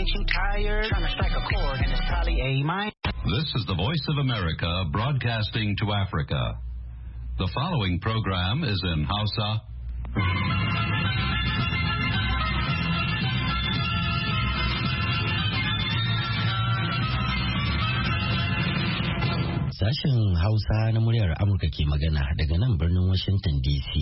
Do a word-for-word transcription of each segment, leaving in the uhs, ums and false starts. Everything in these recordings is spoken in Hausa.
ain't you tired? Trying to strike a chord and it's probably A minor. This is the Voice of America broadcasting to Africa. The following program is in Hausa. Sashen Hausa na muryar Amurka ke magana daga nan birnin Washington D C.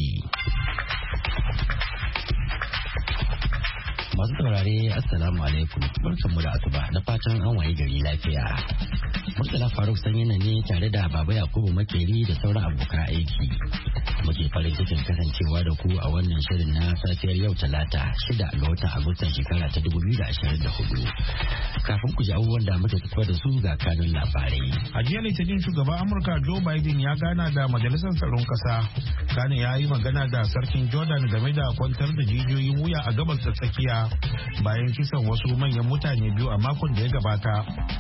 Masu saurare Assalamu alaikum, barkanmu da asuba da fatan an waye gari lafiya. Murtala Faruk Sanyina ne tare da Baba Yakubu Makeri da sauran abokan aiki. Muke farin cikin kasancewa da ku a wannan shirin na safiyar yau Talata shida ga watan Agustan shekara ta dubu biyu da ashirin da hudu. Kafin ku ji abubuwan da muke tafi da su ga kanun labarai. A jiya Litinin shugaban Amurka Joe Biden ya gana da Majalisar Tsaron Kasa. Kane ya yi magana da Sarkin Jordan game da kwantar da jijiyoyin wuya a gabas da tsakiya bayan kisan wasu manyan mutane biyu a makon da ya gabata.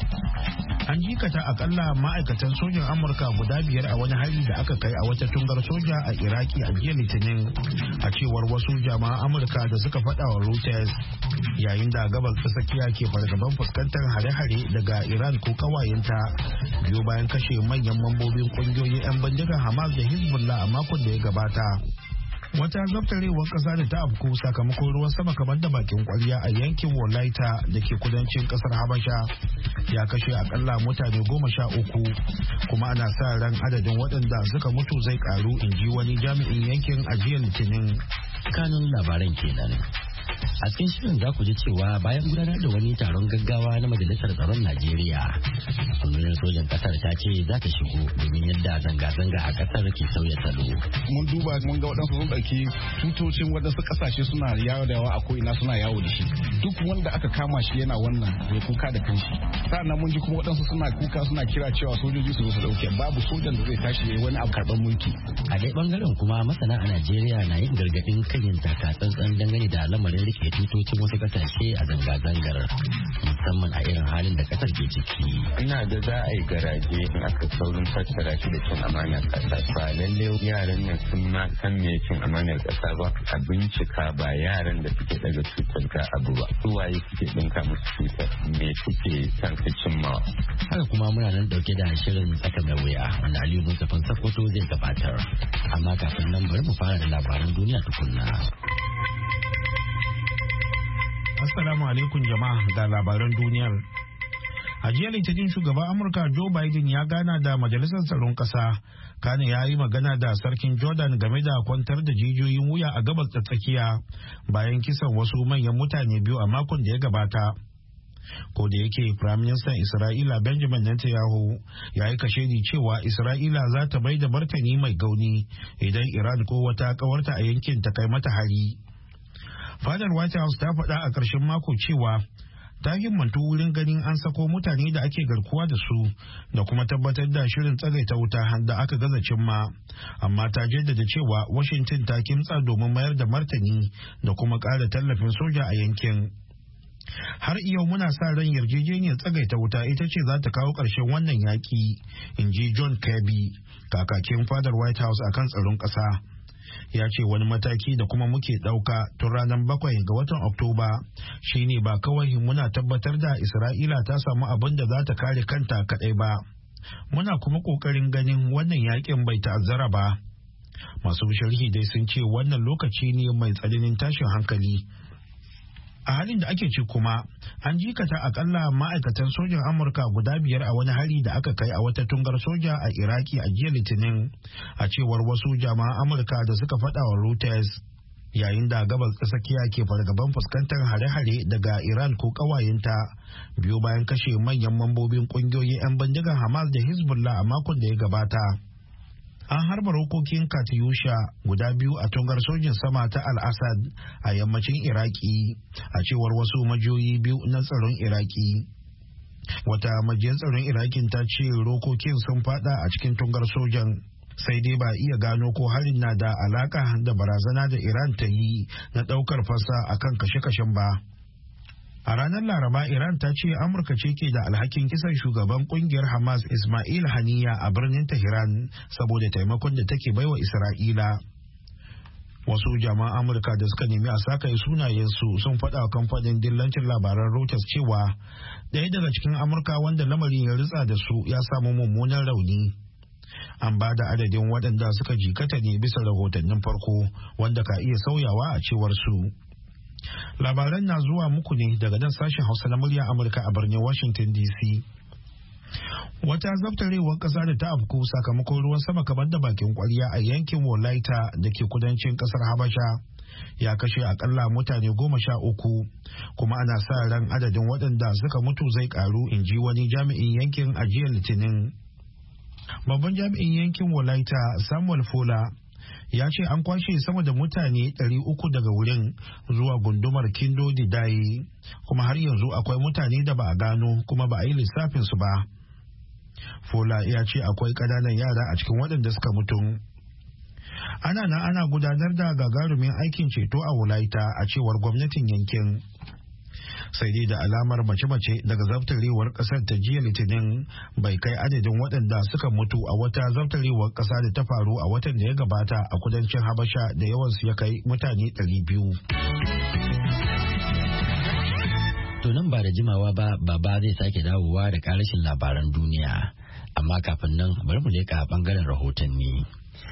An jikata akalla ma'aikatan sojan Amurka guda biyar a wani hari da aka kai a wata tungar soja a Iraki a jiya Litinin, a cewar wasu jama'an Amurka da suka faɗa wa Reuters, yayin da gabas ta tsakiya ke fargaban fuskantar hare-hare daga Iran ko kawayenta biyu bayan kashe manyan mambobin ƙungiyoyin 'yan bindigar Hamas da Hezbollah a makon da ya gabata. Wata zaftarewar ƙasa da ta afku sakamakon ruwan sama kamar da bakin kwarya a yankin Wolaita da ke kudancin ƙasar Habasha ya kashe akalla mutane goma sha uku, kuma ana sa ran adadin waɗanda suka mutu zai ƙaru, in ji wani jami'in yankin a jiya Litinin. Kanun labaran kenan. A cikin shirin za ku ji cewa bayan gudanar da wani taron gaggawa na Majalisar Tsaron Najeriya, rundunar sojan kasar ta ce za ta shigo domin yadda zanga-zanga a kasar ke sauya salo. Mun duba mun ga waɗansu sun ɗauki tutocin waɗansu ƙasashe suna yawo da yawa a ko'ina suna yawo da shi. Duk wanda aka kama shi yana wannan bai kuka da kanshi. Sa'annan mun ji kuma waɗansu suna kuka suna kira cewa sojoji su zo su ɗauke. Babu sojan da zai tashi ya yi wani abu karɓar mulki. A ɗaya ɓangaren kuma masana a Najeriya na yin gargaɗin kan yin taka-tsantsan dangane da lamarin rike tutocin wasu kasashe a zanga-zangar, musamman a irin halin da kasar ke ciki. Ina da za a yi garaje in aka saurin fassara shi da cin amanar kasa. Ba lalle yaran nan sun ma san me cin amanar kasa ba. A bincika ba yaran da suke daga cutar ga abu ba. Su waye suke dinka musu cutar, me suke san su cimmawa. Haka kuma muna nan dauke da shirin tsaka mai wuya wanda Aliyu Mustapha Sakkwato zai gabatar. Amma kafin nan bari mu fara da labaran duniya tukunna. Assalamu alaikum jama'a, ga labaran duniyar. A jiya Litinin shugaban Amurka Joe Biden ya gana da Majalisar Tsaron Kasa. Kane ya yi magana da Sarkin Jordan game da kwantar da jijiyoyin wuya a gabas da tsakiya bayan kisan wasu manyan mutane biyu a makon da ya gabata. Ko da yake Firaministan Isra'ila Benjamin Netanyahu ya yi kashedi cewa Isra'ila za ta bai da martani mai gauni idan Iran ko wata kawarta a yankin ta kai mata hari. Fadar White House ta faɗa a ƙarshen mako cewa ta himmantu wurin ganin an sako mutane da ake garkuwa da su da kuma tabbatar da shirin tsagaita wuta da aka gaza cimma, amma ta jaddada cewa Washington ta kimtsa domin mayar da martani da kuma ƙara tallafin soja a yankin. Har yau muna sa ran yarjejeniyar tsagaita wuta ita ce za ta kawo ƙarshen wannan yaƙi, in ji John Kirby, kakakin fadar White House akan tsaron ƙasa. Ya ce wani mataki da kuma muke ɗauka tun ranar bakwai ga watan Oktoba shine ba kawai muna tabbatar da Isra'ila ta samu abin da za ta kare kanta kaɗai ba, muna kuma ƙoƙarin ganin wannan yakin bai ta'azzara ba. Masu sharhi dai sun ce wannan lokaci ne mai tsananin tashin hankali. A halin da ake ci kuma, an jikata akalla ma'aikatan sojan Amurka guda biyar a wani hari da aka kai a wata tungar soja a Iraki a jiya Litinin, a cewar wasu jama'an Amurka da suka faɗa wa Reuters, yayin da gabas ta tsakiya ke fargaban fuskantar hare-hare daga Iran ko ƙawayenta biyu bayan kashe manyan mambobin ƙungiyoyin 'yan bindigar Hamas da Hezbollah a makon da ya gabata. An harba rokokin Katyusha guda biyu a tungar sojin sama ta Al-Assad a yammacin Iraki, a cewar wasu majiyoyi biyu na tsaron Iraki. Wata majiyar tsaron Irakin ta ce rokokin sun fada a cikin tungar sojan, sai dai ba iya gano ko harin na da alaka da barazana da Iran ta yi na daukar fasa akan kashe-kashen ba. A ranar Laraba, Iran ta ce Amurka ce ke da alhakin kisan shugaban kungiyar Hamas Ismail Haniya a birnin Tehran saboda taimakon da take baiwa Isra'ila. Wasu jama'an Amurka da suka nemi a sakaye sunayensu sun faɗa wa kamfanin dillancin labaran Reuters cewa ɗaya daga cikin Amurka wanda lamarin ya ritsa da su ya samu mummunan rauni. An ba da adadin waɗanda suka jikata ne bisa rahotannin farko wanda ka iya sauyawa a cewar su. Labaran na zuwa muku ne daga nan sashen Hausa na murya Amurka a birnin Washington D C. Wata zabtarewar ƙasa da ta afku sakamakon ruwan sama kamar da bakin kwarya a yankin Wolaita da ke kudancin ƙasar Habasha ya kashe akalla mutane goma sha uku, kuma ana sa ran adadin waɗanda suka mutu zai ƙaru, in ji wani jami'in yankin a jiya Litinin. Babban jami'in yankin Wolaita Samuel Fola ya ce an kwashe sama da mutane ɗari uku daga wurin zuwa gundumar Kindo Didaye, kuma har yanzu akwai mutane da ba a gano kuma ba a yi lissafinsu ba. Fola ya ce akwai ƙananan yara a cikin waɗanda suka mutu. Ana na ana gudanar da gagarumin aikin ceto a Wolaita a cewar gwamnatin yankin. Sai dai da alamar mace-mace daga zabtarewar ƙasar ta jiya Litinin bai kai adadin waɗanda suka mutu a wata zabtarewar ƙasa da ta faru a watan da ya gabata a kudancin Habasha da yawansu ya kai mutane ɗari biyu. To nan ba da jimawa ba, baba zai sake dawowa da ƙarashin labaran duniya. Amma kafin nan bari mu leƙa ɓangaren rahotanni.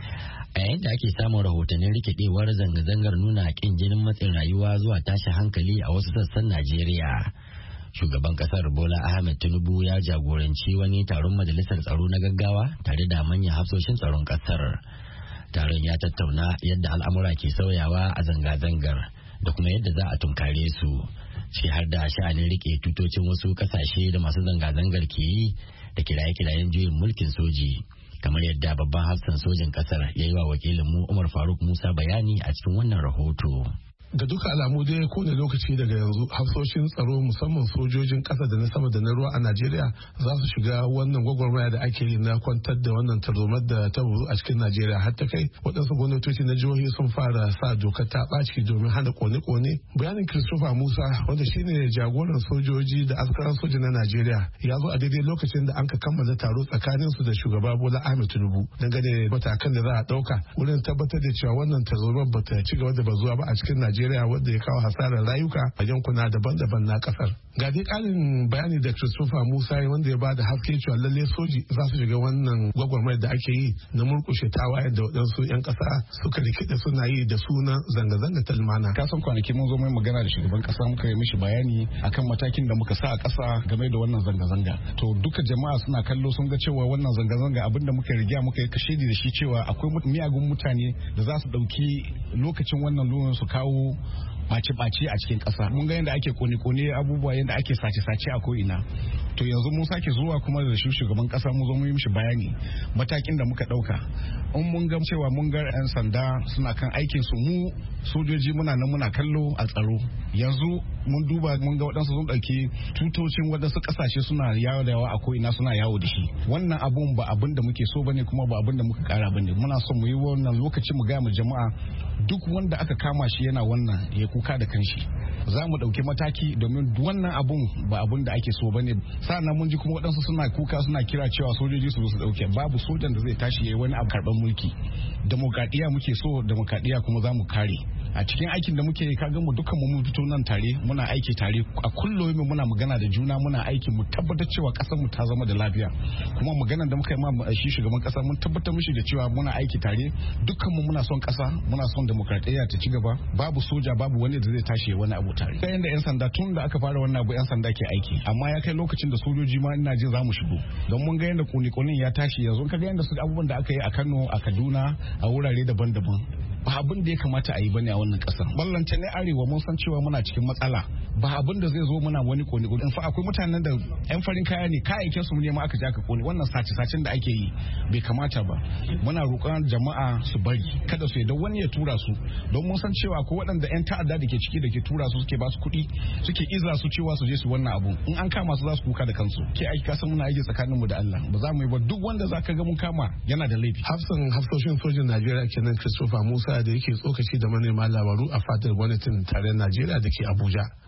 A yayin da ake samun rahotannin rikidewar zanga-zangar nuna ƙin jinin matsin rayuwa zuwa tashin hankali a wasu sassan Najeriya, shugaban ƙasar Bola Ahmed Tinubu ya jagoranci wani taron majalisar tsaro na gaggawa tare da manyan hafsoshin tsaron ƙasar. Taron ya tattauna yadda al'amura ke sauyawa a zanga-zangar da kuma yadda za a tunkare su, shi har da sha'anin rike tutocin wasu ƙasashe da masu zanga-zangar ke yi da kiraye-kirayen juyin mulkin soji. Kamar yadda babban hafsan sojin kasar ya yi wa wakilinmu Umar Faruk Musa bayani a cikin wannan rahoto. Da duka alamu dai kowane lokaci daga yanzu hafsoshin tsaro musamman sojojin ƙasa da na sama da na ruwa a Najeriya za su shiga wannan gwagwarmaya da ake yi na kwantar da wannan tarzomar da ta buru a cikin Najeriya, har ta kai waɗansu gwamnatoci na jihohi sun fara sa dokar ta ɓaci domin hana kone-kone. Bayanin Christopher Musa wanda shine jagoran sojoji da askaran soja na Najeriya ya zo a daidai lokacin da an ka kammala taro tsakanin su da shugaba Bola Ahmed Tinubu dangane da matakan da za a ɗauka wurin tabbatar da cewa wannan tarzomar ba ta ci gaba da bazuwa ba a cikin Najeriya. Najeriya wadda ya kawo hasarar rayuka a yankuna daban-daban na kasar. Ga dai ƙarin bayani da Christopher Musa wanda ya bada haske cewa lalle soji za su shiga wannan gwagwarmayar da ake yi na murƙushe tawayen da waɗansu 'yan ƙasa suka rikida suna yi da sunan zanga-zanga ta lumana. Ka san kwanaki mun zo mai magana da shugaban ƙasa muka yi mishi bayani akan matakin da muka sa a ƙasa game da wannan zanga-zanga. To duka jama'a suna kallo sun ga cewa wannan zanga-zanga abin da muka riga muka yi kashedi da shi cewa akwai miyagun mutane da za su ɗauki lokacin wannan lunan su kawo ɓace-ɓace a cikin ƙasa. Mun ga yadda ake kone-kone abubuwa yadda ake sace-sace a ko'ina. To yanzu mun sake zuwa kuma da shi shugaban ƙasa mun zo mun yi mishi bayani matakin da muka ɗauka. In mun ga cewa mun ga 'yan sanda suna kan aikin su, mu sojoji muna nan muna kallo a tsaro. Yanzu mun duba mun ga waɗansu sun ɗauki tutocin waɗansu ƙasashe suna yawo da yawa a ko'ina suna yawo da shi. Wannan abun ba abin da muke so bane kuma ba abin da muka ƙara bane. Muna son mu yi wannan lokaci mu gaya mu jama'a duk wanda aka kama shi yana wannan ya kuka da kanshi. Za mu ɗauki mataki domin wannan abun ba abun da ake so bane. Sa'annan mun ji kuma waɗansu suna kuka suna kira cewa sojoji su su ɗauke. Babu sojan da zai tashi yayi wani abu karɓar mulki. Demokradiyya muke so, demokradiyya kuma za mu kare. A cikin aikin da muke kaga mu dukkan mu mun fito nan tare muna aiki tare a kullum muna magana da juna muna aiki mu tabbatar cewa kasar mu ta zama da lafiya, kuma maganar da muka yi ma shi shugaban kasa mun tabbatar mishi da cewa muna aiki tare dukkan mu muna son kasa muna son demokradiyya ta ci gaba, babu soja babu wani da zai tashi wani abu tare. Kai da yan sanda tun da aka fara wannan abu yan sanda ke aiki, amma ya kai lokacin da sojoji ma ina jin za mu shigo don mun ga yanda kuni-kunin ya tashi yanzu ka ga yanda su abubuwan da aka yi a Kano a Kaduna a wurare daban-daban ba abin da ya kamata a yi bane a wannan kasar. Ballance ne arewa mun san cewa muna cikin matsala, ba abin da zai zo muna wani kone kone. In fa akwai mutanen da yan farin kaya ne kayayyakin su ne ma aka ja ka kone. Wannan sace sacen da ake yi bai kamata ba. Muna roƙon jama'a su bari kada su yadda wani ya tura su, don mun san cewa akwai waɗanda yan ta'adda da ke ciki da ke tura su suke ba su kuɗi suke iza su cewa su je su wannan abu. In an kama su za su kuka da kansu. Ke aiki kasan muna aiki tsakanin mu da Allah, ba za mu yi ba. Duk wanda za ka ga mun kama yana da laifi. Hafsan hafsoshin sojin Najeriya kenan Christopher Musa da yake tsokaci da manema labaru a fadar gwamnatin tarayyar Najeriya da ke Abuja.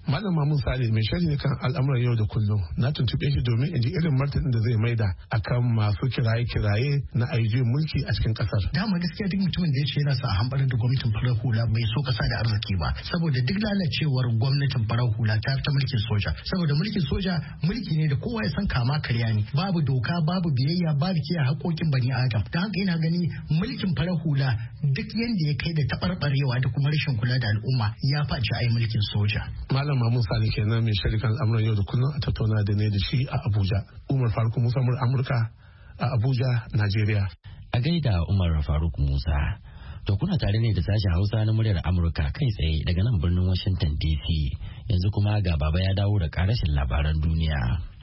Malam Mamun Sale mai shari ne kan al'amuran yau da kullum na tuntuɓe shi domin in ji irin martanin da zai maida akan masu kiraye-kiraye na ayyukan mulki a cikin kasar. Dama gaskiya duk mutumin da ya ce yana sa a hambarar da gwamnatin farar hula bai so kasa da arziki ba, saboda duk lalacewar gwamnatin farar hula ta ta mulkin soja, saboda mulkin soja mulki ne da kowa ya san kama karya ne, babu doka babu biyayya babu kiyaye haƙoƙin bani adam. Da haka ina gani mulkin farar hula duk yanda ya kai da taɓarɓarewa da kuma rashin kula da al'umma ya faci a yi mulkin soja. Malam Mamun Sale kenan mai sharikan al'amuran yau da kullum a tattauna da ne da shi a Abuja. Umar Faruk Musa Amurka a Abuja, Najeriya. A gaida Umar Faruk Musa. To kuna tare ne da sashen Hausa na muryar Amurka kai tsaye daga nan birnin Washington D C. Yanzu kuma ga baba ya dawo da karashin labaran duniya.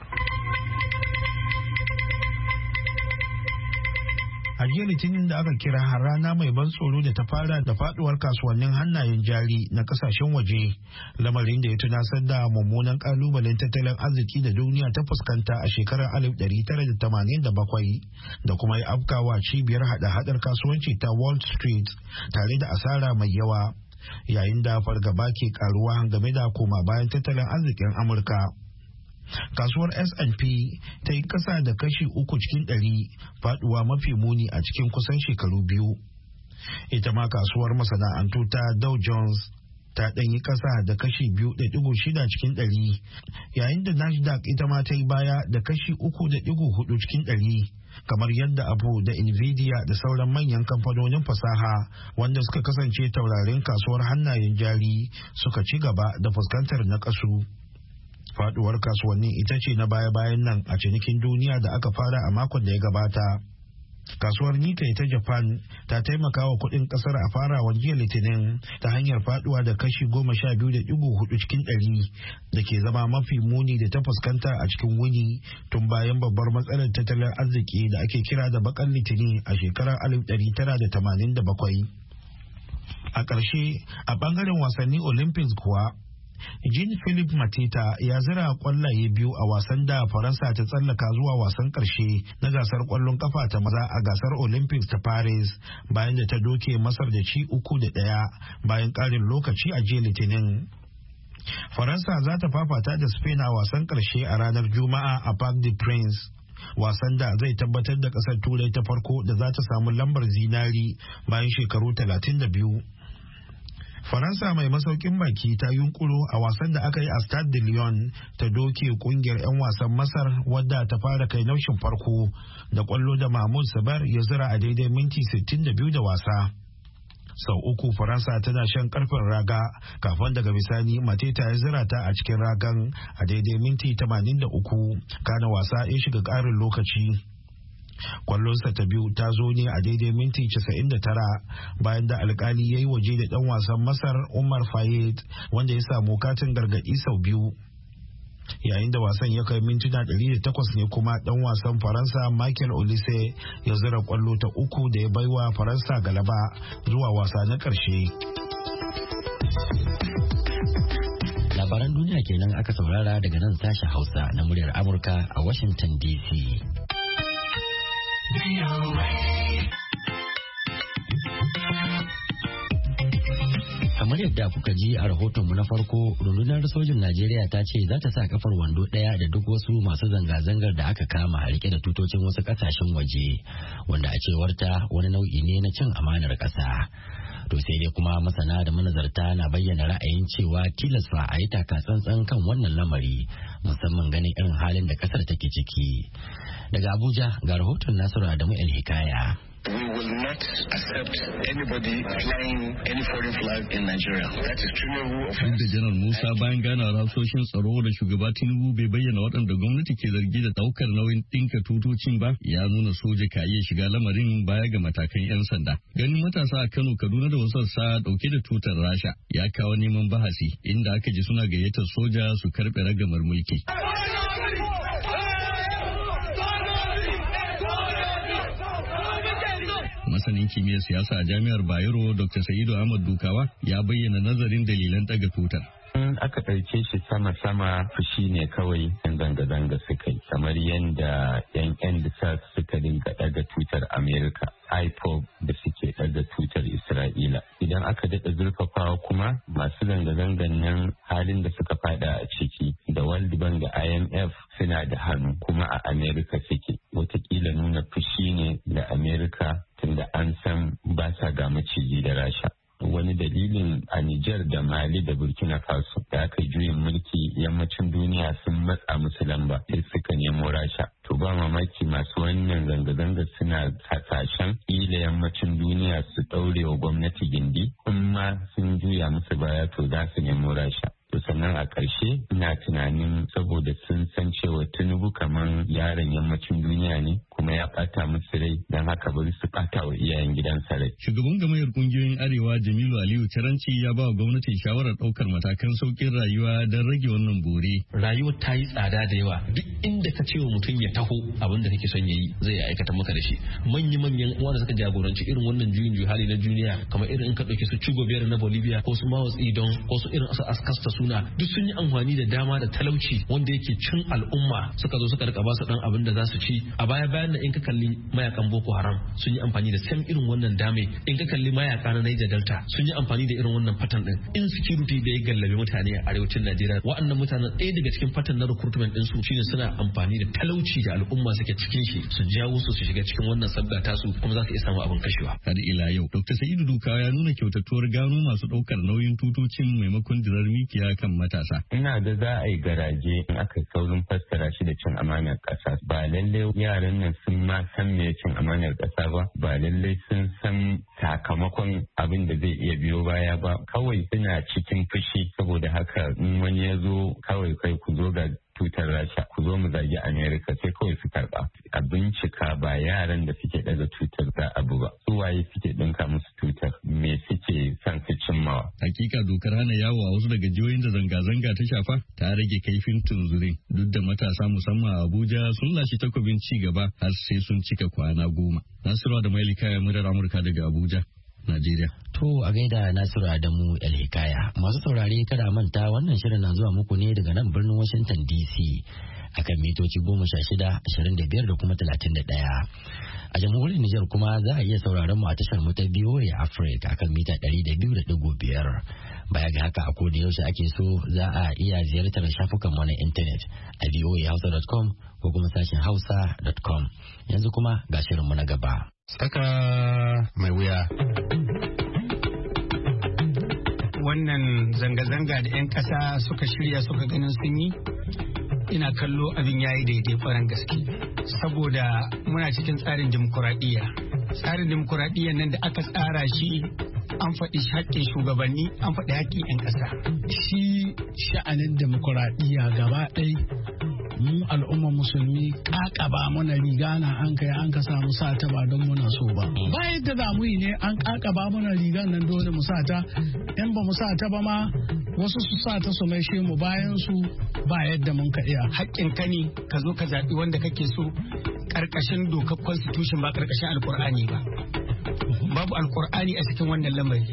A jiya Litinin da aka kira rana mai ban tsoro da ta fara da faduwar kasuwannin hannayen jari na kasashen waje, lamarin da ya tunasar da mummunan kalubalen tattalin arziki da duniya ta fuskanta a shekarar alif ɗari tara da tamanin da bakwai da kuma ya afkawa cibiyar hada-hadar kasuwanci ta Wall Street tare da asara mai yawa, yayin da fargaba ke karuwa game da koma bayan tattalin arzikin Amurka. Kasuwar S and P ta yi kasa da kashi uku cikin ɗari, faduwa mafi muni a cikin kusan shekaru biyu. Ita ma kasuwar masana'antu ta Dow Jones ta ɗan yi kasa da kashi biyu da ɗigo shida cikin ɗari, yayin da Nasdaq ita ma ta yi baya da kashi uku da ɗigo hudu cikin ɗari. Kamar yadda Apple da Nvidia da sauran manyan kamfanonin fasaha wanda suka kasance taurarin kasuwar hannayen jari suka ci gaba da fuskantar naƙasu. Faduwar kasuwannin ita ce na baya-bayan nan a cinikin duniya da aka fara a makon da ya gabata. Kasuwar Nikkei ta Japan ta taimaka wa kudin kasar a farawan jiya Litinin ta hanyar faduwa da kashi goma sha biyu da digo hudu cikin ɗari da ke zama mafi muni da ta fuskanta a cikin wuni tun bayan babbar matsalar tattalin arziki da ake kira da bakan litini a shekarar alif ɗari tara da tamanin da bakwai. A ƙarshe, a ɓangaren wasannin Olympics kuwa, Jean-Philippe Mateta ya zira kwallaye biyu a wasan da Faransa ta tsallaka zuwa wasan karshe na gasar kwallon kafa ta maza a gasar Olympics ta Paris bayan da ta doke Masar da ci uku da ɗaya bayan ƙarin lokaci a jiya Litinin. Faransa za ta fafata da Spain a wasan karshe a ranar Juma'a a Parc des Princes. Wasan da zai tabbatar da ƙasar Turai ta farko da za ta samu lambar zinari bayan shekaru talatin da biyu. Faransa mai masaukin baki ta yunkuro a wasan da aka yi a Stade de Lyon ta doke kungiyar 'yan wasan Masar wadda ta fara kai naushin farko da kwallo da Mahmoud Sabar ya zira a daidai minti sittin da biyu da wasa. Sau uku Faransa tana shan karfin raga kafin daga bisani Mateta ya zira ta a cikin ragan a daidai minti tamanin da uku, kana wasa ya shiga ƙarin lokaci. Kwallonsa ta biyu ta zo ne a daidai minti casa'in da tara bayan da alkali ya yi waje da ɗan wasan Masar Umar Fayed wanda ya samu katin gargaɗi sau biyu. Yayin da wasan ya kai mintuna ɗari da takwas ne kuma ɗan wasan Faransa Michael Olise ya zira kwallo ta uku da ya baiwa Faransa galaba zuwa wasa na ƙarshe. Labaran duniya kenan aka saurara daga nan sashen Hausa na muryar Amurka a Washington D C. Kamar yadda kuka ji a rahotonmu na farko, rundunar sojin Najeriya ta ce za ta sa kafar wando ɗaya da duk wasu masu zanga-zangar da aka kama rike da tutocin wasu ƙasashen waje, wanda a cewarta wani nau'i ne na cin amanar ƙasa. To sai dai kuma masana da manazarta na bayyana ra'ayin cewa tilas fa a yi taka tsantsan kan wannan lamari, musamman ganin irin halin da ƙasar take ciki. Daga Abuja ga rahoton Nasiru Adamu El Hikaya. We will not accept anybody flying any foreign flag in Nigeria. That is criminal offense. Da Janar Musa bayan gana hafsoshin tsaro da shugaba Tinubu bai bayyana waɗanda gwamnati ke zargi da ɗaukar nauyin ɗinka tutocin ba, ya nuna soja ka iya shiga lamarin baya ga matakan 'yan sanda. Ganin matasa a Kano, Kaduna da wasu sassa ɗauke da tutar Rasha ya kawo neman bahasi inda aka ji suna gayyatar soja su karɓe ragamar mulki. Masanin kimiyyar siyasa a jami'ar Bayero Doctor Sa'idu Ahmad Dukawa ya bayyana nazarin dalilan ɗaga tutar. In aka ɗauke shi sama-sama fushi ne kawai yan zanga-zanga suka yi, kamar yadda yan yan suka dinga ɗaga tutar Amerika I P O B da suke ɗaga tutar Isra'ila. Idan aka daɗa zurfafawa kuma masu zanga-zangan nan halin da suka fada a ciki da World Bank da I M F suna da hannu kuma a Amerika suke. Wataƙila nuna fushi ne da Amerika tunda an san ba sa ga maciji da Rasha. Wani dalilin a Nijar da Mali da Burkina Faso da aka juyin mulki yammacin duniya sun matsa musu lamba sai suka nemo Rasha. To ba mamaki masu wannan zanga-zanga suna hasashen ila yammacin duniya su ɗaure wa gwamnati gindi, kuma sun juya musu baya to za su nemo Rasha. To sannan a ƙarshe ina tunanin saboda sun san cewa Tinubu kamar yaron yammacin duniya ne kuma ya ɓata musu rai don haka bari su ɓata wa iyayen gidansa rai. Shugaban gamayyar kungiyoyin Arewa Jamilu Aliyu Taranci ya ba wa gwamnatin shawarar ɗaukar matakan sauƙin rayuwa don rage wannan bore. Rayuwar ta yi tsada da yawa, duk inda ka ce wa mutum ya taho abin da kake son ya yi zai aikata maka da shi. Manya-manyan uwa da suka jagoranci irin wannan juyin juyi hali na duniya kamar irin in ka ɗauki su Chugo Biyar na Bolivia ko su Mao Zedong ko su irin su Askasta suna duk sun yi amfani da dama da talauci wanda yake cin al'umma suka zo suka rika ba su dan abin da za su ci. A baya bayan nan in ka kalli mayakan Boko Haram sun yi amfani da sam irin wannan dame, in ka kalli mayaka na Niger Delta sun yi amfani da irin wannan fatan din. Insecurity da ya gallabe mutane a arewacin Najeriya, waɗannan mutanen ɗaya daga cikin fatan na recruitment din su shine suna amfani da talauci da al'umma suke cikin shi su jawo su su shiga cikin wannan sabga tasu kuma za ka iya samu abin kashewa. Har ila yau Doctor Sa'idu Dukawa ya nuna kyautatuwar gano masu ɗaukar nauyin tutocin maimakon dirar mikiya kan matasa. Ina da za a yi garaje in aka saurin fassara shi da cin amanar ƙasa. Ba lallai yaran nan sun ma san me cin amanar ƙasa ba, ba lallai sun san sakamakon abin da zai iya biyo baya ba. Kawai suna cikin fushi saboda haka in wani ya zo kawai kai ku zo ga tutar Rasha ku zo mu zagi Amerika sai kawai su karba. A bincika ba yaran da suke daga tutar da abu ba, su waye suke dinka musu tutar, me suke son su cimmawa. Hakika dokar hana yawo a wasu daga jihohin da zanga-zanga ta shafa ta rage kaifin tunzurin, duk da matasa musamman a Abuja sun lashe takobin ci gaba har sai sun cika kwana goma. Nasiru da Mailika ya murar Amurka daga Abuja, Najeriya. To a gaida Nasiru Adamu El Hikaya. Masu saurare kada manta wannan shirin na zuwa muku ne daga nan birnin Washington D C akan mitoci goma sha shida, ashirin da biyar da kuma talatin da ɗaya. A jamhuriyar Nijar kuma za a iya sauraron mu a tashar mu ta B O A Africa akan mita ɗari da biyu da ɗigo biyar. Baya ga haka a koda yaushe ake so za a iya ziyartar shafukan mu na intanet a v o a hausa dot com ko kuma sashen hausa dot com. Yanzu kuma ga shirin mu na gaba. Tsaka mai wuya. Wannan zanga-zanga da 'yan ƙasa suka shirya suka ganin sun yi, ina kallo abin ya yi daidai faran gaske. Saboda muna cikin tsarin dimokuraɗiyya. Tsarin dimokuraɗiyya nan da aka tsara shi an faɗi haƙƙin shugabanni, an faɗi haƙƙin 'yan ƙasa. Shi sha'anin dimokuraɗiyya gaba ɗai mu al'ummar musulmi kakaba mana riga na an kai an ka samu sata ba don muna so ba. Ba yadda za mu yi ne an kakaba mana rigan nan dole mu sata, in ba mu sata ba ma wasu su sata su maishe mu bayan su ba yadda mun ka iya. Haƙƙin ka ne ka zo ka zaɓi wanda kake so ƙarƙashin dokar constitution ba ƙarƙashin alƙur'ani ba. Babu alƙur'ani a cikin wannan lamari.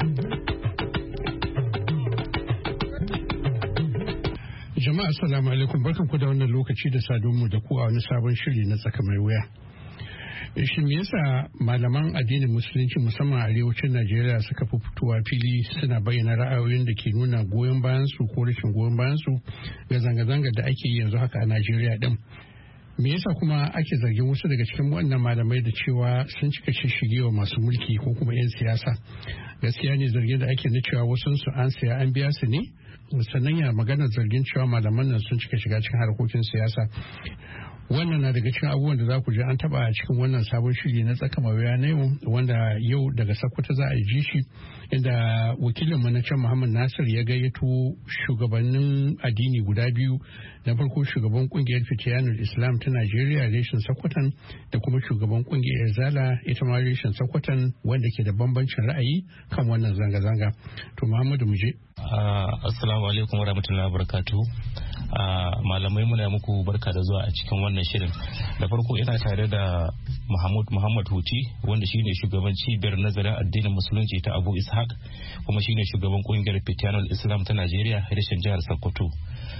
Jama'a assalamu alaikum, barkanku da wannan lokaci da sadonmu da ku a wani sabon shiri na tsaka mai wuya. Shi me yasa malaman addinin musulunci musamman a arewacin Najeriya suka fi fitowa fili suna bayyana ra'ayoyin da ke nuna goyon bayan su ko rashin goyon bayan su ga zanga-zanga da ake yi yanzu haka a Najeriya din? Me yasa kuma ake zargin wasu daga cikin wannan malamai da cewa sun cika shishigewa masu mulki ko kuma 'yan siyasa? Gaskiya ne zargin da ake na cewa wasu su an saya an biya su ne? Sannan ya magana zargin cewa malaman nan sun cika shiga cikin harkokin siyasa. Wannan na daga cikin abubuwan da za ku ji an taba a cikin wannan sabon shiri na tsaka mawuya na yau, wanda yau daga Sokoto za a ji shi, inda wakilinmu na can Muhammad Nasir ya gayyato shugabannin addini guda biyu, na farko shugaban kungiyar Fitiyanul Islam ta Najeriya reshen Sokoton da kuma shugaban kungiyar Zala ita ma reshen Sokoton, wanda ke da bambancin ra'ayi kan wannan zanga-zanga. To Muhammadu mu je. Assalamu alaikum wa rahmatullahi wa barakatuh. Malamai muna muku barka da zuwa a cikin wannan shirin. Da farko ina tare da Muhammad Muhammad Huti, wanda shine shugaban cibiyar nazarin addinin musulunci ta Abu Ishaq, kuma shine shugaban kungiyar Fitiyanul Islam ta Najeriya reshen jihar Sokoto.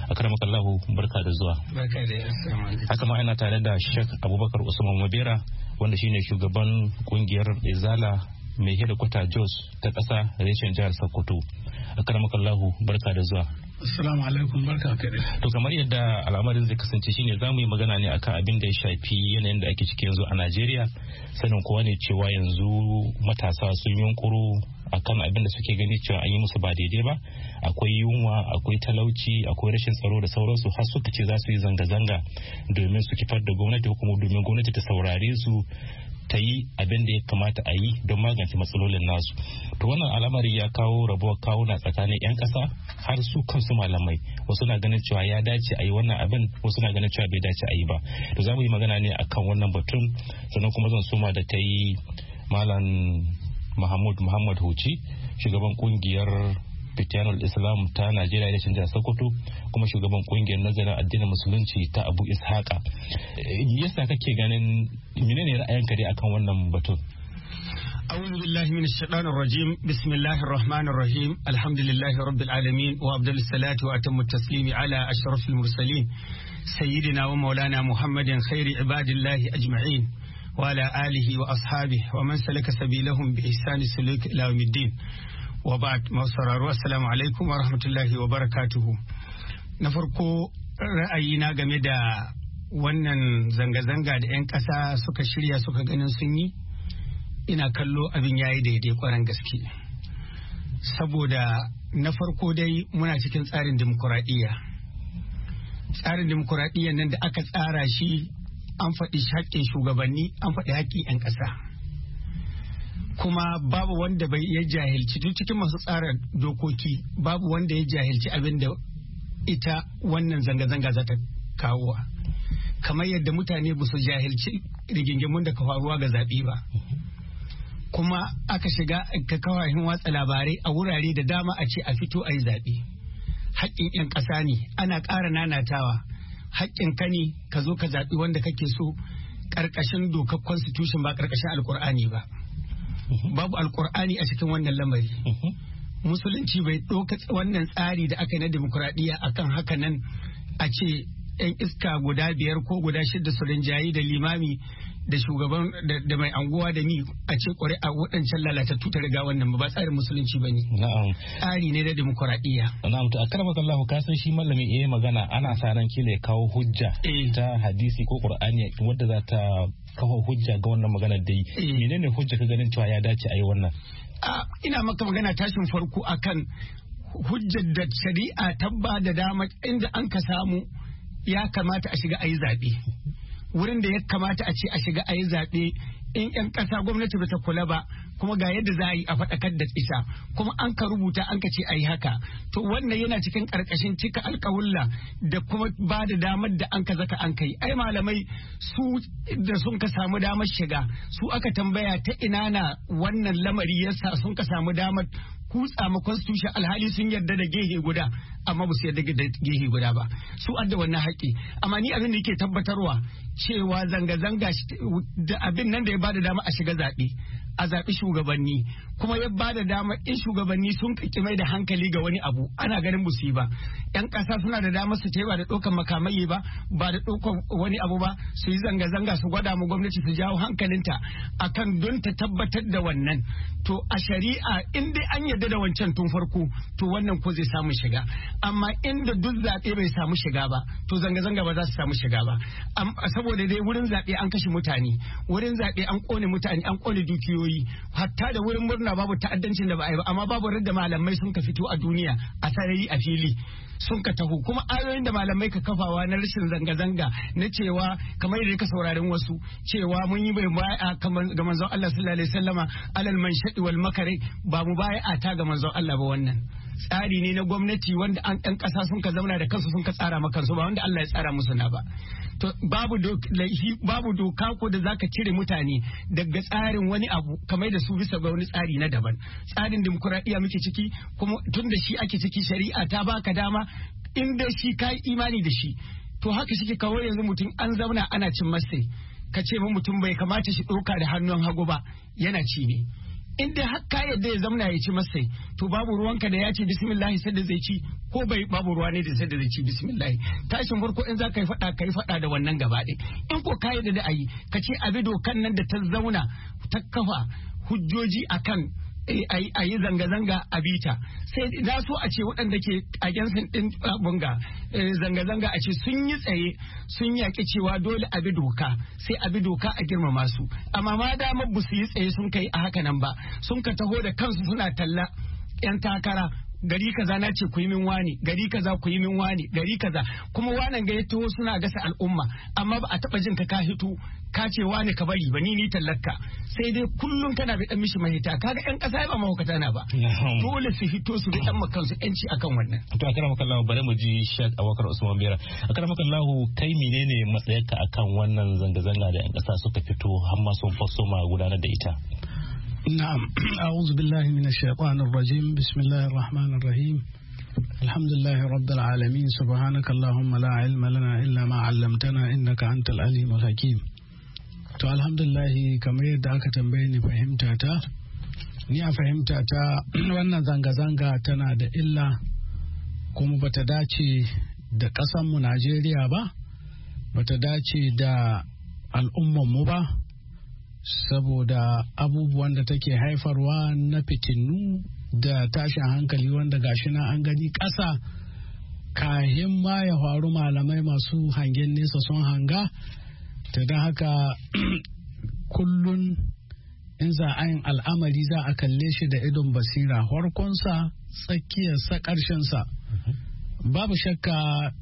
Akramakallahu, barka da zuwa. Barka da. Haka ma ina tare da Sheikh Abubakar Usman Mabera, wanda shine shugaban kungiyar Izala mai hedikwata Jos ta ƙasa reshen jihar Sokoto. Akaramakallahu barka da zuwa. Assalamu alaikum barka ka dai. To kamar yadda al'amarin zai kasance shine zamu yi magana ne akan abin da ya shafi yanayin da ake ciki yanzu a Najeriya. Sanin kowa ne cewa yanzu matasa sun yunkuru akan abin da suke gani cewa an yi musu ba daidai ba. Akwai yunwa, akwai talauci, akwai rashin tsaro da sauransu har suka ce za su yi zanga-zanga domin su kifar da gwamnati ko kuma domin gwamnati ta saurare su ta yi abin da ya kamata a yi don magance matsalolin nasu. To wannan al'amari ya kawo rabuwar kawuna tsakanin 'yan ƙasa har su kansu malamai. Wasu na ganin cewa ya dace a yi wannan abin, wasu na ganin cewa bai dace a yi ba. To za mu yi magana ne akan wannan batun, sannan kuma zan soma da ta yi Malam Mahmud Muhammad Huci, shugaban kungiyar Fitiyanul Islam ta Najeriya da jihar Sokoto, kuma shugaban kungiyar nazarin addinin musulunci ta Abu Ishaqa. Yasa kake ganin menene ra'ayinka dai akan wannan batun? أعوذ بالله من الشيطان الرجيم بسم الله الرحمن الرحيم الحمد لله رب العالمين وأفضل الصلاة وأتم التسليم على أشرف المرسلين سيدنا ومولانا محمد خير عباد الله أجمعين وعلى آله وأصحابه ومن سلك سبيلهم بإحسان سلوك إلى يوم الدين وبعد مصرر والسلام عليكم ورحمة الله وبركاته. نفرقو رأينا game da wannan zanga-zanga da 'yan ƙasa suka shirya suka ganin sun yi, ina kallo abin yayi daidai kwaran gaske. Saboda na farko dai muna cikin tsarin dimokuraɗiyya. Tsarin dimokuraɗiyya nan da aka tsara shi an faɗi haƙƙin shugabanni, an faɗi haƙƙin 'yan ƙasa. Kuma babu wanda bai ya jahilci duk cikin masu tsara dokoki, babu wanda ya jahilci abin da ita wannan zanga-zanga za ta kawo. Kamar yadda mutane ba su jahilci rigingimun da ka faruwa ga zaɓe ba. Kuma aka shiga ka kawahin watsa labarai a wurare da dama a ce a fito a yi zaɓe. Haƙƙin 'yan ƙasa ne, ana ƙara nanatawa. Haƙƙin ka ne ka zo ka zaɓi wanda kake so ƙarƙashin dokar constitution ba ƙarƙashin alƙur'ani ba. Babu alƙur'ani a cikin wannan lamari. Musulunci bai ɗauka wannan tsari da aka yi na demokuraɗiyya akan haka nan a ce 'yan iska guda biyar ko guda shida su rinjayi da limami da shugaban da mai anguwa da mi a ce ƙuri'a waɗancan lalatattu ta riga wannan ba tsarin musulunci ba ne. Na'am. Tsari ne na demokuraɗiyya. Na'am, to akar makallahu ka san shi malami iya magana ana sa ran kila ya kawo hujja ta hadisi ko qur'ani wadda za ta kawo hujja ga wannan maganar da yi. Menene hujja ka ganin cewa ya dace a yi wannan? Ina maka magana tashin farko akan hujjar da shari'a ta ba da dama inda an ka samu ya kamata a shiga a yi zaɓe. Wurin da ya kamata a ce a shiga a yi zaɓe in 'yan ƙasa gwamnati ba ta kula ba, kuma ga yadda za a yi a faɗakar da isa, kuma an ka rubuta an ka ce a yi haka. To wannan yana cikin ƙarƙashin cika alƙawulla da kuma ba da damar da an ka zaka an kai. Ai malamai su da sun ka samu damar shiga, su aka tambaya ta ina na wannan lamari yasa sun ka samu damar kutsa ma constitution alhali sun yarda da gehe guda amma ba su yarda da gehe guda ba, su adda wannan haƙƙi. Amma ni abin da yake tabbatarwa cewa zanga-zanga da abin nan da ya bada dama a shiga zaɓe a zaɓi shugabanni, kuma ya bada dama in shugabanni sun kaki mai da hankali ga wani abu ana ganin busi ba, yan ƙasa suna da dama su ba da ɗaukan makamai ba ba da ɗaukan wani abu ba, su yi zanga-zanga su gwada mu gwamnati su jawo hankalinta akan don ta tabbatar da wannan. To a shari'a in dai an yarda da wancan tun farko to wannan ko zai samu shiga, amma inda duk zaɓe bai samu shiga ba to zanga-zanga ba za su samu shiga ba, saboda dai wurin zaɓe an kashe mutane, wurin zaɓe an ƙone mutane, an ƙone dukiyoyi, hatta da wurin murna babu ta'addancin da ba a yi ba, amma babu radda malamai sun ka fito a duniya a sarari a fili sun ka taho. Kuma ayoyin da malamai ka kafawa na rashin zanga-zanga na cewa kamar yadda ka saurarin wasu cewa mun yi bai baya ga manzon Allah sallallahu alaihi wasallama alal manshadi wal makare, ba mu baya ta ga manzon Allah ba. Wannan tsari ne na gwamnati wanda an ɗan ƙasa sun ka zauna da kansu sun ka tsara ma kansu, ba wanda Allah ya tsara musu na ba. To babu babu doka ko da zaka cire mutane daga tsarin wani abu kamar da su bisa ga wani tsari na daban. Tsarin dimokuraɗiyya muke ciki, kuma tun da shi ake ciki shari'a ta baka dama in da shi kai imani da shi. To haka shi kawai yanzu mutum an zauna ana cin masai ka ce ma mutum bai kamata shi ɗauka da hannun hagu ba yana ci ne. in dai har ka yadda ya zamna ya ci masai to babu ruwanka da ya ce bismillah sai da zai ci ko bai babu ruwa ne da sai da zai ci bismillah tashin farko in za ka yi fada ka yi fada da wannan gaba ɗaya in ko ka yadda da ayi ka ce abi dokan nan da ta zauna ta kafa hujjoji akan a yi zanga-zanga a bita sai na so a ce waɗanda ke a gensin ɗin bunga zanga-zanga a ce sun yi tsaye sun yaƙi cewa dole a bi doka sai a bi doka a girmama su amma ma damar ba su yi tsaye sun kai a haka nan ba sun ka taho da kansu suna talla 'yan takara gari kaza na ce ku yi min wani gari kaza ku yi min wani gari kaza kuma wanan ga ya taho suna gasa al'umma amma ba a taba jin ka ka hito ka ce wani ka bari ba ni ni tallaka sai dai kullum kana bi dan mishi mahita kaga yan kasa ba mahaukata na ba dole su hito su bi dan makansu yanci akan wannan to akara maka Allah bare mu ji Sheikh Abubakar Usman Bera akara maka Allah kai menene matsayarka akan wannan zanga zanga da yan kasa suka fito har ma sun faso ma gudanar da ita نعم أعوذ بالله من الشيطان الرجيم بسم الله الرحمن الرحيم الحمد لله رب العالمين سبحانك اللهم لا علم لنا إلا ما علمتنا إنك أنت العليم الحكيم to alhamdulillah kamar yadda aka tambaye ni fahimta ta ni a fahimta ta wannan zanga-zanga tana da illa kuma bata dace da ƙasanmu Najeriya ba bata dace da al'ummanmu ba saboda abubuwan da take haifarwa na fitinu da tashin hankali wanda gashi na an gani ƙasa kahin ma ya faru malamai masu hangen nesa sun hanga ta da haka kullun in za a yin al'amari za a kalle shi da idon basira farkonsa tsakiyarsa ƙarshensa babu shakka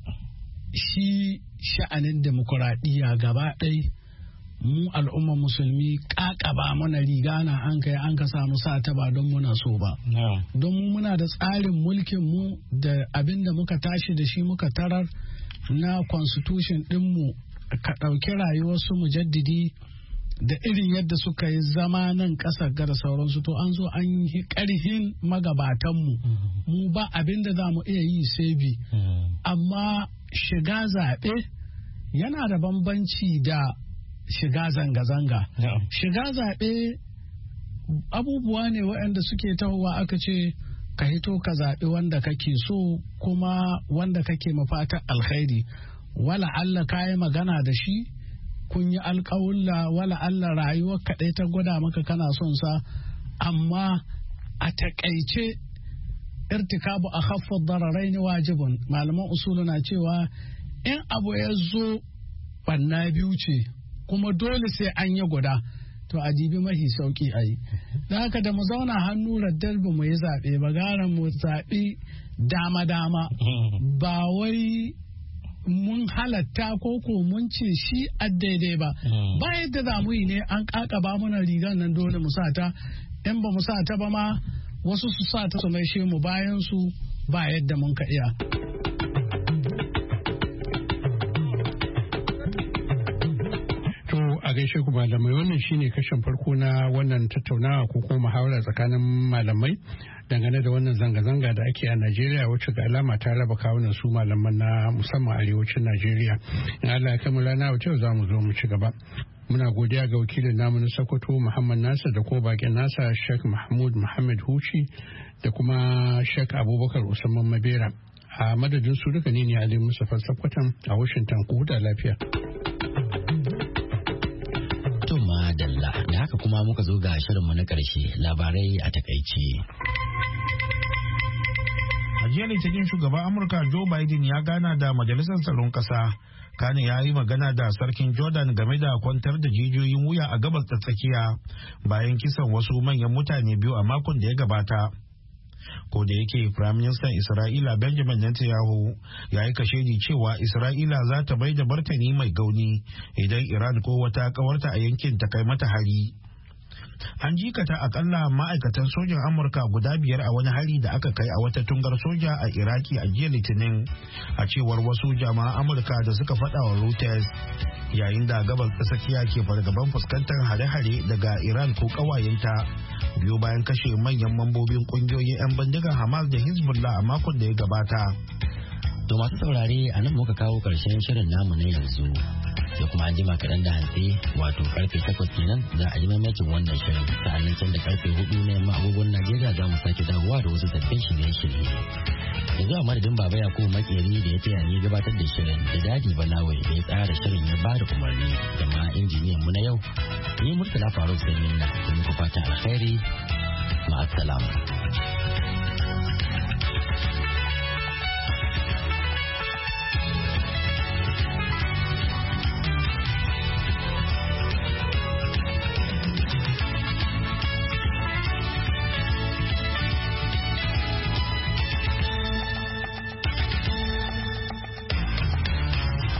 shi sha'anin demokuraɗiyya gaba ɗaya mu al'umma musulmi kakaba mana riga na an kai an ka samu sa ta ba don muna so ba don mu muna da tsarin mulkin mu da abin da muka tashi da shi muka tarar na constitution dinmu ka ɗauki rayuwar su mujaddidi da irin yadda suka yi zama nan ƙasar gara sauransu to an zo an yi ƙarhin magabatanmu mu ba abin da za mu iya yi sai bi amma shiga zaɓe yana da bambanci da shiga zanga-zanga. Yeah. Shiga zaɓe abubuwa ne waɗanda suke tahowa aka ce ka hito ka zaɓi wanda kake so kuma wanda kake mafata alkhairi. Wala Allah ka yi magana da shi, kun yi alƙawulla, wala Allah rayuwar kaɗai ta gwada maka kana son sa, amma a taƙaice irtikabu a haffar dararai ne wajibin. Malaman usulu na cewa in abu ya zo banna biyu ce. Kuma dole sai an yi guda to a dibi mahi sauki a yi da haka da mu zauna hannu raddar ba mu yi zaɓe ba gara mu zaɓi dama-dama ba wai mun halatta ko ko mun ce shi a daidai ba ba yadda za mu yi ne an ƙaƙaba mana rigar nan dole mu sa ta in ba mu sa ta ba ma wasu su sa ta su maishe mu bayan su ba yadda mun ka iya. A gaishe ku malamai wannan shine kashin farko na wannan tattaunawa ko kuma muhawara tsakanin malamai dangane da wannan zanga-zanga da ake a Najeriya wacce ga alama ta raba kawunan su malaman na musamman arewacin Najeriya. In Allah ya kammala na wace za mu zo mu ci gaba. Muna godiya ga wakilin namu na Sokoto Muhammad Nasir da ko bakin nasa Sheikh Mahmud Muhammad Huci da kuma Sheikh Abubakar Usman Mabera. A madadin su duka ne ne Ali Mustafa Sokoton a Washington ku huta lafiya. Dalla da haka kuma muka zo ga shirinmu na ƙarshe labarai a takaice. A jiya Litinin shugaban Amurka Joe Biden ya gana da Majalisar Tsaron Ƙasa, kane ya yi magana da Sarkin Jordan game da kwantar da jijiyoyin wuya a gabas ta tsakiya bayan kisan wasu manyan mutane biyu a makon da ya gabata. Ko da yake Firaministan Isra'ila Benjamin Netanyahu ya yi kashedi cewa Isra'ila za ta bai da martani mai gauni idan Iran ko wata kawarta a yankin ta kai mata hari. An jikata akalla ma'aikatan sojan Amurka guda biyar a wani hari da aka kai a wata tungar soja a Iraki a jiya Litinin, a cewar wasu jama'an Amurka da suka faɗa wa Reuters, yayin da gabas ta tsakiya ke fargaban fuskantar hare-hare daga Iran ko ƙawayenta biyo bayan kashe manyan mambobin ƙungiyoyin 'yan bindigar Hamas da Hezbollah a makon da ya gabata. To masu saurare a nan muka kawo ƙarshen shirin namu na yanzu. Da kuma an jima kaɗan da hantsi wato karfe takwas kenan za a ji maimakin wannan shirin. Sa'annan can da karfe hudu na yamma agogon Najeriya za mu sake dawowa da wasu sabbin shirye-shirye. Yanzu a madadin Baba Yakubu Makeri da ya taya ni gabatar da shirin da Dadi Balawai da ya tsara shirin ya bada umarni da ma injiniyan mu na yau. Ni Murtala Faruk Sanyin na kuma ku fata alkhairi. Ma'assalam.